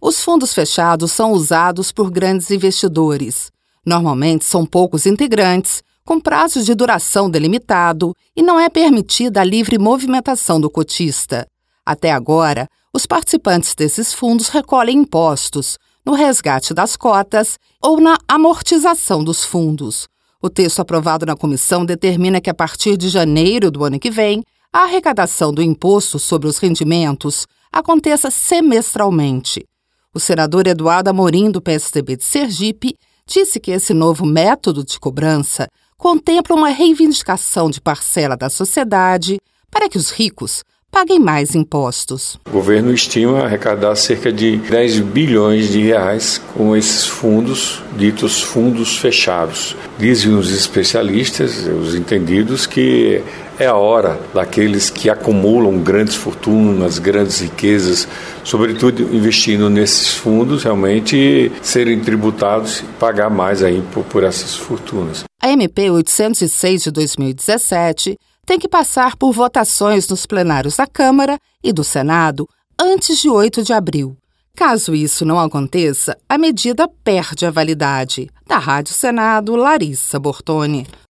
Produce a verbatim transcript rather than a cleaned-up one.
Os fundos fechados são usados por grandes investidores. Normalmente são poucos integrantes, com prazos de duração delimitado e não é permitida a livre movimentação do cotista. Até agora, os participantes desses fundos recolhem impostos no resgate das cotas ou na amortização dos fundos. O texto aprovado na comissão determina que, a partir de janeiro do ano que vem, a arrecadação do imposto sobre os rendimentos aconteça semestralmente. O senador Eduardo Amorim, do P S D B de Sergipe, disse que esse novo método de cobrança contempla uma reivindicação de parcela da sociedade para que os ricos paguem mais impostos. O governo estima arrecadar cerca de dez bilhões de reais com esses fundos, ditos fundos fechados. Dizem os especialistas, os entendidos, que é a hora daqueles que acumulam grandes fortunas, grandes riquezas, sobretudo investindo nesses fundos, realmente serem tributados e pagar mais aí por, por essas fortunas. A M P oitocentos e seis de dois mil e dezessete tem que passar por votações nos plenários da Câmara e do Senado antes de oito de abril. Caso isso não aconteça, a medida perde a validade. Da Rádio Senado, Larissa Bortoni.